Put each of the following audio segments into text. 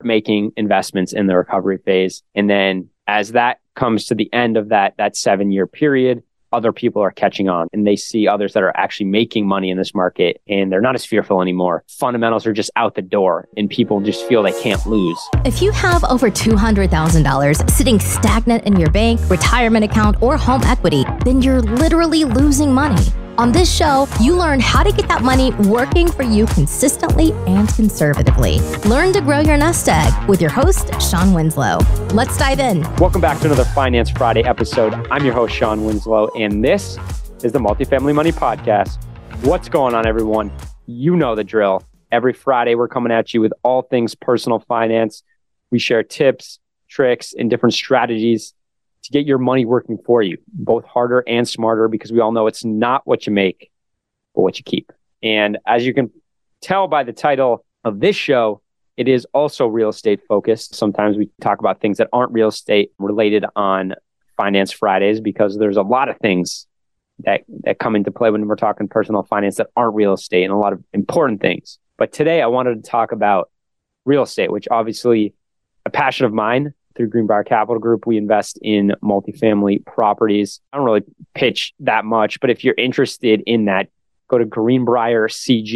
making investments in the recovery phase. And then as that comes to the end of that 7-year period, other people are catching on and they see others that are actually making money in this market and they're not as fearful anymore. Fundamentals are just out the door and people just feel they can't lose. If you have over $200,000 sitting stagnant in your bank, retirement account, or home equity, then you're literally losing money. On this show, you learn how to get that money working for you consistently and conservatively. Learn to grow your nest egg with your host, Sean Winslow. Let's dive in. Welcome back to another Finance Friday episode. I'm your host, Sean Winslow, and this is the Multifamily Money Podcast. What's going on, everyone? You know the drill. Every Friday, we're coming at you with all things personal finance. We share tips, tricks, and different strategies to get your money working for you, both harder and smarter, because we all know it's not what you make, but what you keep. And as you can tell by the title of this show, it is also real estate focused. Sometimes we talk about things that aren't real estate related on Finance Fridays, because there's a lot of things that come into play when we're talking personal finance that aren't real estate, and a lot of important things. But today I wanted to talk about real estate, which obviously a passion of mine. Through Greenbrier Capital Group, we invest in multifamily properties. I don't really pitch that much, but if you're interested in that, go to Greenbrier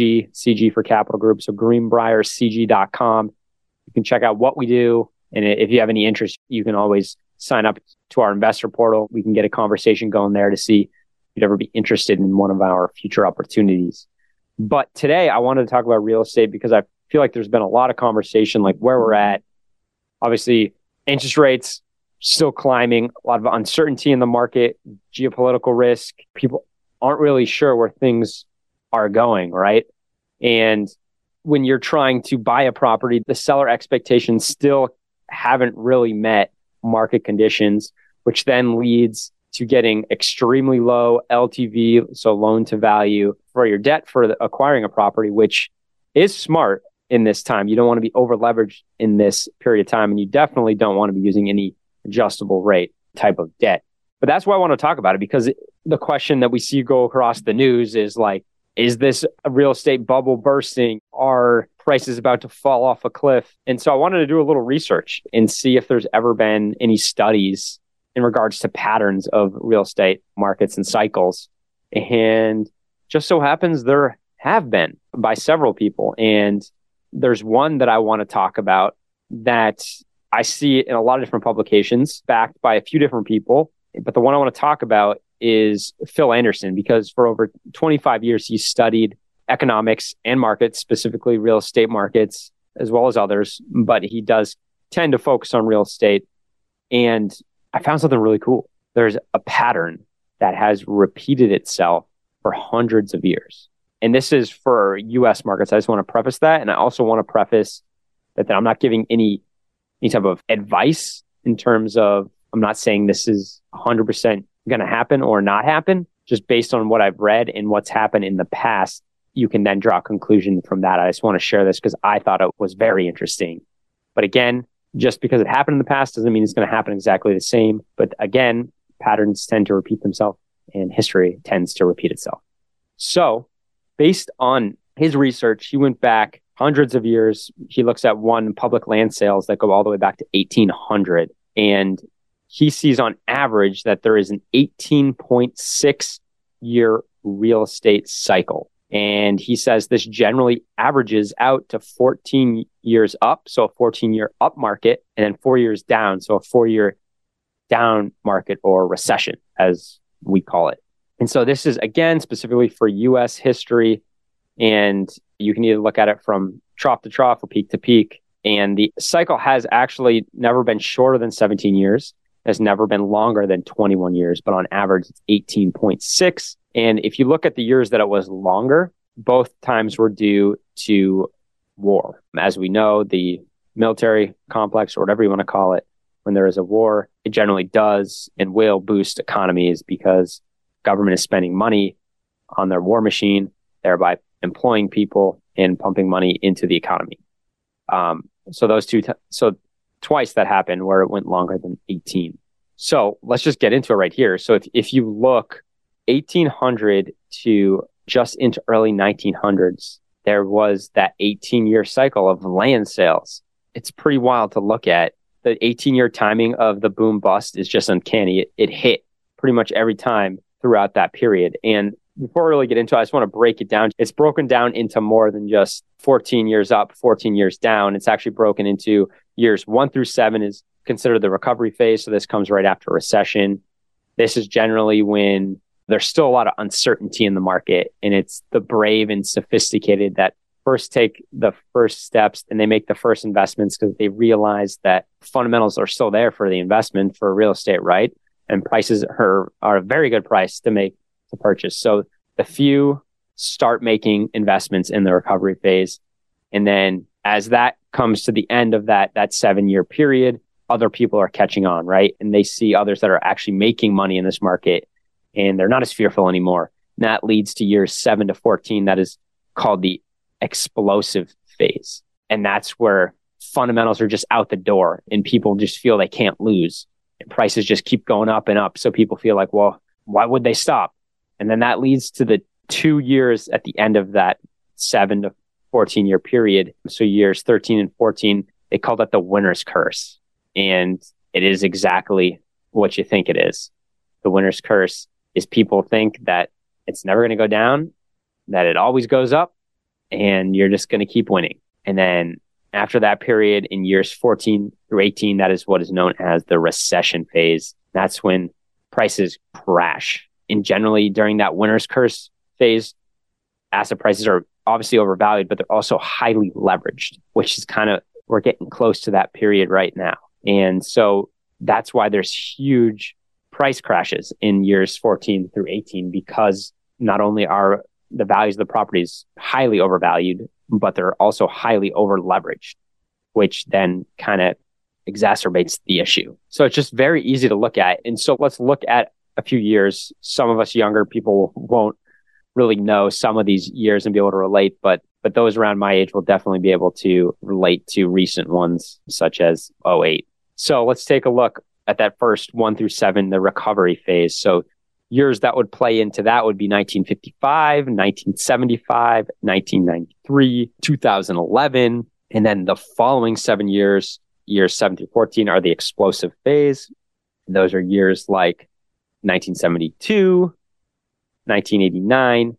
CG for Capital Group. So greenbriercg.com. You can check out what we do. And if you have any interest, you can always sign up to our investor portal. We can get a conversation going there to see if you'd ever be interested in one of our future opportunities. But today I wanted to talk about real estate because I feel like there's been a lot of conversation, like where we're at. Obviously, interest rates still climbing, a lot of uncertainty in the market, geopolitical risk. People aren't really sure where things are going, right? And when you're trying to buy a property, the seller expectations still haven't really met market conditions, which then leads to getting extremely low LTV, so loan to value for your debt for acquiring a property, which is smart. In this time, you don't want to be over leveraged in this period of time, and you definitely don't want to be using any adjustable rate type of debt. But that's why I want to talk about it, because the question that we see go across the news is like, is this a real estate bubble bursting? Are prices about to fall off a cliff? And so I wanted to do a little research and see if there's ever been any studies in regards to patterns of real estate markets and cycles. And just so happens there have been by several people. And there's one that I want to talk about that I see in a lot of different publications backed by a few different people. But the one I want to talk about is Phil Anderson, because for over 25 years, he studied economics and markets, specifically real estate markets, as well as others. But he does tend to focus on real estate. And I found something really cool. There's a pattern that has repeated itself for hundreds of years. And this is for U.S. markets. I just want to preface that. And I also want to preface that I'm not giving any type of advice in terms of, I'm not saying this is 100% going to happen or not happen. Just based on what I've read and what's happened in the past, you can then draw a conclusion from that. I just want to share this because I thought it was very interesting. But again, just because it happened in the past doesn't mean it's going to happen exactly the same. But again, patterns tend to repeat themselves and history tends to repeat itself. So, based on his research, he went back hundreds of years. He looks at public land sales that go all the way back to 1800. And he sees on average that there is an 18.6 year real estate cycle. And he says this generally averages out to 14 years up. So a 14-year up market, and then 4 years down. So a 4-year down market, or recession, as we call it. And so this is, again, specifically for U.S. history, and you can either look at it from trough to trough or peak to peak. And the cycle has actually never been shorter than 17 years, has never been longer than 21 years, but on average, it's 18.6. And if you look at the years that it was longer, both times were due to war. As we know, the military complex, or whatever you want to call it, when there is a war, it generally does and will boost economies because government is spending money on their war machine, thereby employing people and pumping money into the economy. So twice that happened where it went longer than 18. So let's just get into it right here. So if you look 1800 to just into early 1900s, there was that 18-year cycle of land sales. it's pretty wild to look at. The 18-year timing of the boom bust is just uncanny. It hit pretty much every time throughout that period. And before we really get into it, I just want to break it down. It's broken down into more than just 14 years up, 14 years down. It's actually broken into years 1 through 7 is considered the recovery phase. So this comes right after a recession. This is generally when there's still a lot of uncertainty in the market, and it's the brave and sophisticated that first take the first steps and they make the first investments because they realize that fundamentals are still there for the investment for real estate, right? And prices are a very good price to purchase. So the few start making investments in the recovery phase. And then as that comes to the end of that 7-year period, other people are catching on, right? And they see others that are actually making money in this market and they're not as fearful anymore. And that leads to years 7 to 14. That is called the explosive phase. And that's where fundamentals are just out the door and people just feel they can't lose. And prices just keep going up and up. So people feel like, well, why would they stop? And then that leads to the 2 years at the end of that 7 to 14 year period. So years 13 and 14, they call that the winner's curse. And it is exactly what you think it is. The winner's curse is people think that it's never going to go down, that it always goes up, and you're just going to keep winning. And then after that period in years 14 through 18, that is what is known as the recession phase. That's when prices crash. And generally during that winner's curse phase, asset prices are obviously overvalued, but they're also highly leveraged, which is we're getting close to that period right now. And so that's why there's huge price crashes in years 14 through 18, because not only are the values of the properties highly overvalued, but they're also highly over leveraged, which then kind of exacerbates the issue. So it's just very easy to look at. And so let's look at a few years. Some of us younger people won't really know some of these years and be able to relate, but those around my age will definitely be able to relate to recent ones such as '08. So let's take a look at that first 1 through 7, the recovery phase. So years that would play into that would be 1955, 1975, 1993, 2011. And then the following 7 years, years 7 through 14, are the explosive phase. Those are years like 1972, 1989,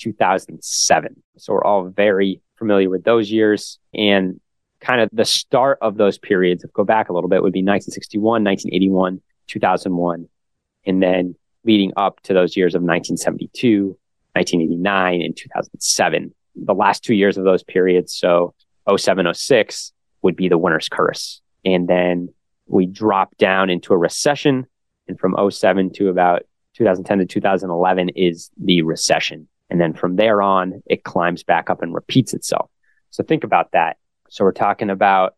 2007. So we're all very familiar with those years. And kind of the start of those periods, if we go back a little bit, would be 1961, 1981, 2001. And then leading up to those years of 1972, 1989, and 2007. The last 2 years of those periods, so 07, 06, would be the winner's curse. And then we drop down into a recession. And from 07 to about 2010 to 2011 is the recession. And then from there on, it climbs back up and repeats itself. So think about that. So we're talking about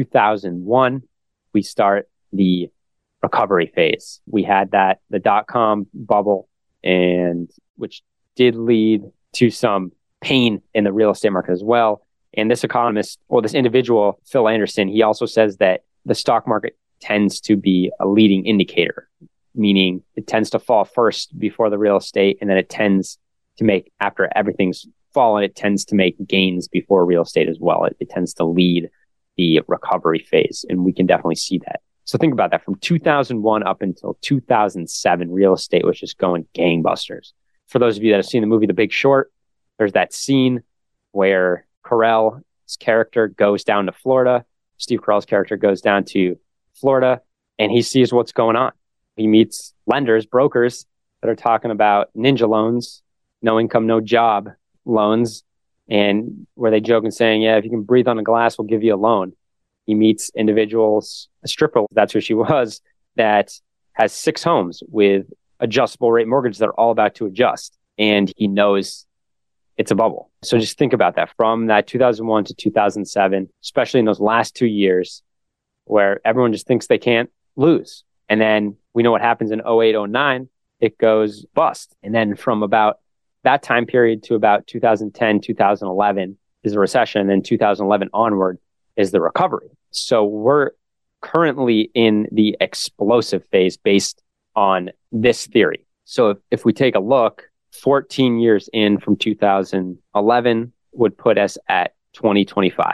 2001, we start the recovery phase. We had the dot-com bubble, and which did lead to some pain in the real estate market as well. And this economist, or this individual, Phil Anderson, he also says that the stock market tends to be a leading indicator, meaning it tends to fall first before the real estate, and then it tends to make, after everything's fallen, it tends to make gains before real estate as well. It tends to lead the recovery phase, and we can definitely see that. So think about that. From 2001 up until 2007, real estate was just going gangbusters. For those of you that have seen the movie The Big Short, there's that scene where Carell's character goes down to Florida. Steve Carell's character goes down to Florida, and he sees what's going on. He meets lenders, brokers that are talking about ninja loans, no income, no job loans, and where they joke and saying, yeah, if you can breathe on a glass, we'll give you a loan. He meets individuals, a stripper, that's who she was, that has 6 homes with adjustable rate mortgages that are all about to adjust. And he knows it's a bubble. So just think about that. From that 2001 to 2007, especially in those last 2 years where everyone just thinks they can't lose. And then we know what happens in '08, '09, it goes bust. And then from about that time period to about 2010, 2011 is a recession. And then 2011 onward is the recovery. So we're currently in the explosive phase based on this theory. So if we take a look, 14 years in from 2011 would put us at 2025.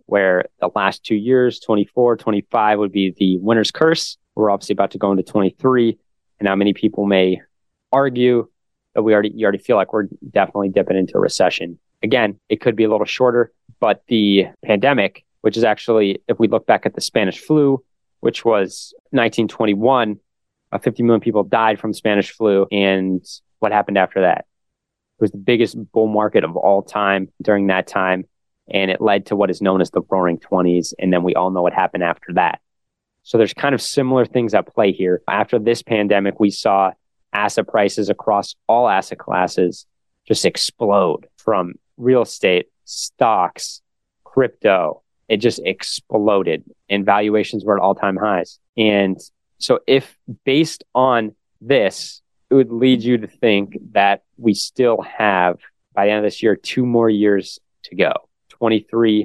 where the last 2 years, 24, 25 would be the winner's curse. We're obviously about to go into 23. And now many people may argue that you already feel like we're definitely dipping into a recession. Again, it could be a little shorter, but the pandemic, which is actually, if we look back at the Spanish flu, which was 1921, 50 million people died from Spanish flu. And what happened after that? It was the biggest bull market of all time during that time. And it led to what is known as the Roaring 20s. And then we all know what happened after that. So there's kind of similar things at play here. After this pandemic, we saw asset prices across all asset classes just explode, from real estate, stocks, crypto. It just exploded and valuations were at all-time highs. And so if based on this, it would lead you to think that we still have, by the end of this year, 2 more years to go, 23,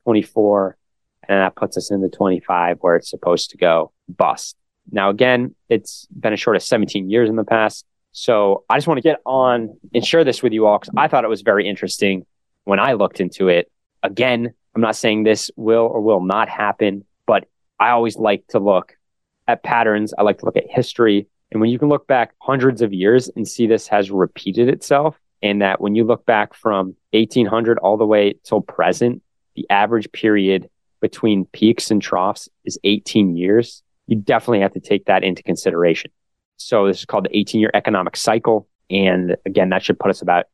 24, and that puts us into 25 where it's supposed to go bust. Now, again, it's been as short as 17 years in the past. So I just want to get on and share this with you all because I thought it was very interesting when I looked into it. Again, I'm not saying this will or will not happen, but I always like to look at patterns. I like to look at history. And when you can look back hundreds of years and see this has repeated itself, and that when you look back from 1800 all the way till present, the average period between peaks and troughs is 18 years. You definitely have to take that into consideration. So this is called the 18-year economic cycle. And again, that should put us about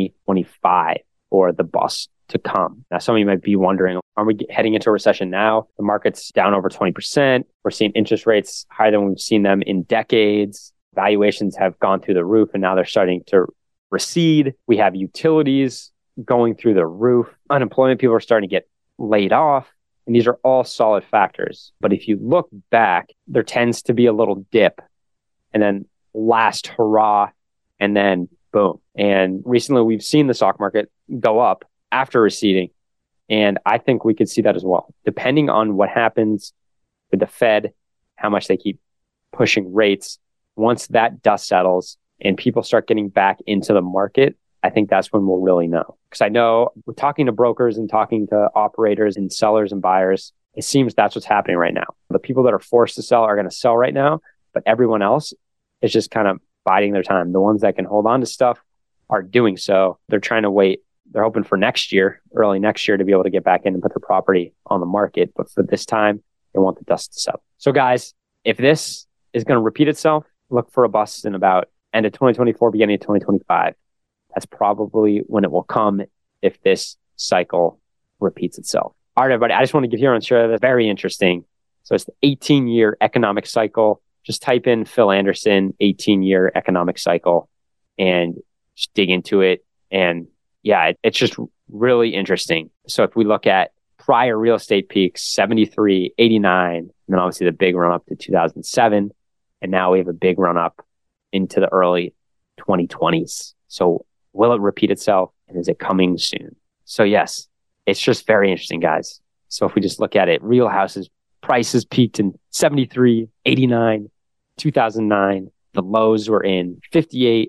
2025 for the bust to come. Now, some of you might be wondering, are we heading into a recession now? The market's down over 20%. We're seeing interest rates higher than we've seen them in decades. Valuations have gone through the roof and now they're starting to recede. We have utilities going through the roof. Unemployment, people are starting to get laid off. And these are all solid factors. But if you look back, there tends to be a little dip and then last hurrah and then boom. And recently we've seen the stock market go up after receding. And I think we could see that as well, depending on what happens with the Fed, how much they keep pushing rates. Once that dust settles and people start getting back into the market, I think that's when we'll really know. Because I know we're talking to brokers and talking to operators and sellers and buyers. It seems that's what's happening right now. The people that are forced to sell are going to sell right now, but everyone else is just kind of biding their time. The ones that can hold on to stuff are doing so. They're trying to wait. They're hoping for next year, early next year, to be able to get back in and put their property on the market. But for this time, they want the dust to settle. So guys, if this is going to repeat itself, look for a bust in about end of 2024, beginning of 2025. That's probably when it will come if this cycle repeats itself. All right, everybody, I just want to get here and share that. Very interesting. So it's the 18-year economic cycle. Just type in Phil Anderson, 18-year economic cycle, and just dig into it. And yeah, it's just really interesting. So if we look at prior real estate peaks, 73, 89, and then obviously the big run up to 2007. And now we have a big run up into the early 2020s. So will it repeat itself? And is it coming soon? So yes, it's just very interesting, guys. So if we just look at it, real houses prices peaked in 73, 89, 2009. The lows were in 58,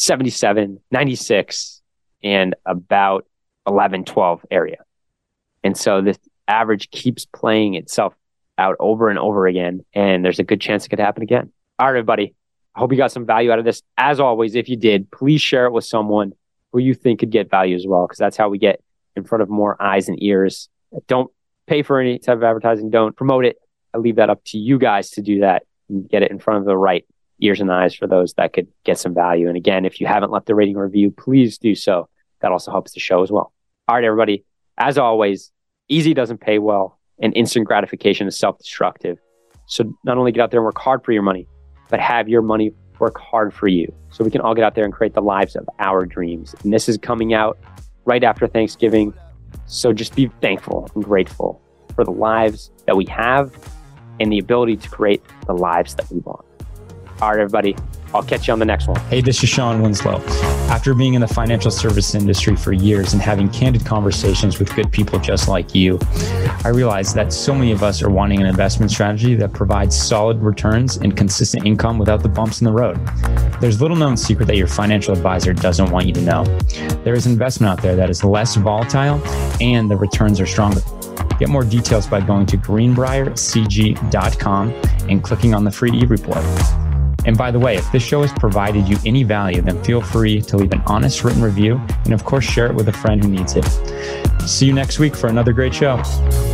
77, 96, and about 11, 12 area. And so this average keeps playing itself out over and over again. And there's a good chance it could happen again. All right, everybody. I hope you got some value out of this. As always, if you did, please share it with someone who you think could get value as well, because that's how we get in front of more eyes and ears. Don't pay for any type of advertising. Don't promote it. I leave that up to you guys to do that and get it in front of the right ears and eyes for those that could get some value. And again, if you haven't left a rating or review, please do so. That also helps the show as well. All right, everybody. As always, easy doesn't pay well, and instant gratification is self-destructive. So not only get out there and work hard for your money, but have your money work hard for you so we can all get out there and create the lives of our dreams. And this is coming out right after Thanksgiving. So just be thankful and grateful for the lives that we have and the ability to create the lives that we want. All right, everybody. I'll catch you on the next one. Hey, this is Sean Winslow. After being in the financial service industry for years and having candid conversations with good people just like you, I realized that so many of us are wanting an investment strategy that provides solid returns and consistent income without the bumps in the road. There's little known secret that your financial advisor doesn't want you to know. There is investment out there that is less volatile and the returns are stronger. Get more details by going to greenbriercg.com and clicking on the free e-report. And by the way, if this show has provided you any value, then feel free to leave an honest written review and of course share it with a friend who needs it. See you next week for another great show.